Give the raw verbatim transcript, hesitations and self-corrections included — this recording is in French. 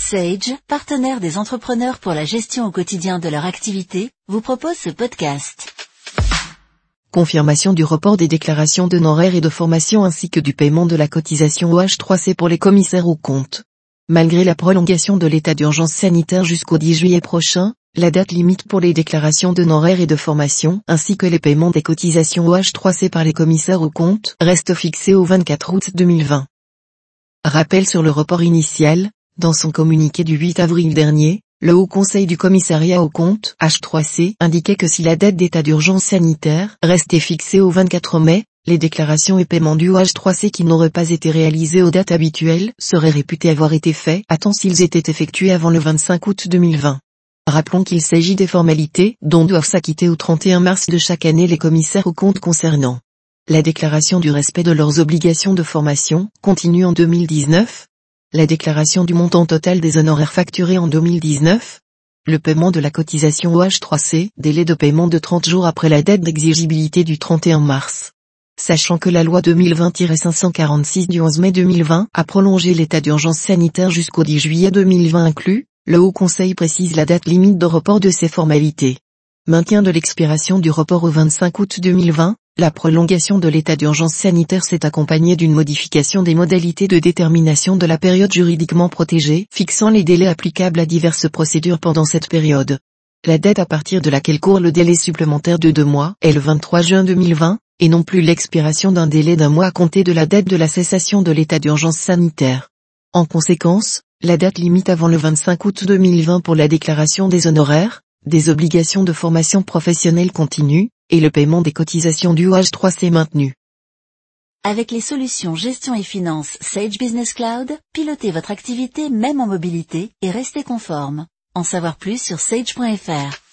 Sage, partenaire des entrepreneurs pour la gestion au quotidien de leur activité, vous propose ce podcast. Confirmation du report des déclarations d'honoraires et de formation ainsi que du paiement de la cotisation O H trois C pour les commissaires aux comptes. Malgré la prolongation de l'état d'urgence sanitaire jusqu'au dix juillet prochain, la date limite pour les déclarations d'honoraires et de formation ainsi que les paiements des cotisations O H trois C par les commissaires aux comptes reste fixée au vingt-quatre août deux mille vingt. Rappel sur le report initial. Dans son communiqué du huit avril dernier, le Haut Conseil du Commissariat aux comptes H trois C indiquait que si la date d'état d'urgence sanitaire restait fixée au vingt-quatre mai, les déclarations et paiements du O H trois C qui n'auraient pas été réalisés aux dates habituelles seraient réputés avoir été faits à temps s'ils étaient effectués avant le vingt-cinq août deux mille vingt. Rappelons qu'il s'agit des formalités dont doivent s'acquitter au trente et un mars de chaque année les commissaires aux comptes concernant la déclaration du respect de leurs obligations de formation continue en deux mille dix-neuf, la déclaration du montant total des honoraires facturés en deux mille dix-neuf, le paiement de la cotisation O H trois C, délai de paiement de trente jours après la date d'exigibilité du trente et un mars. Sachant que la loi deux mille vingt tiret cinq cent quarante-six du onze mai deux mille vingt a prolongé l'état d'urgence sanitaire jusqu'au dix juillet deux mille vingt inclus, le Haut Conseil précise la date limite de report de ces formalités. Maintien de l'expiration du report au vingt-cinq août deux mille vingt, la prolongation de l'état d'urgence sanitaire s'est accompagnée d'une modification des modalités de détermination de la période juridiquement protégée, fixant les délais applicables à diverses procédures pendant cette période. La date à partir de laquelle court le délai supplémentaire de deux mois est le vingt-trois juin deux mille vingt, et non plus l'expiration d'un délai d'un mois à compter de la date de la cessation de l'état d'urgence sanitaire. En conséquence, la date limite avant le vingt-cinq août deux mille vingt pour la déclaration des honoraires, des obligations de formation professionnelle continue, et le paiement des cotisations du O H trois C maintenu. Avec les solutions gestion et finance Sage Business Cloud, pilotez votre activité même en mobilité et restez conforme. En savoir plus sur sage point f r.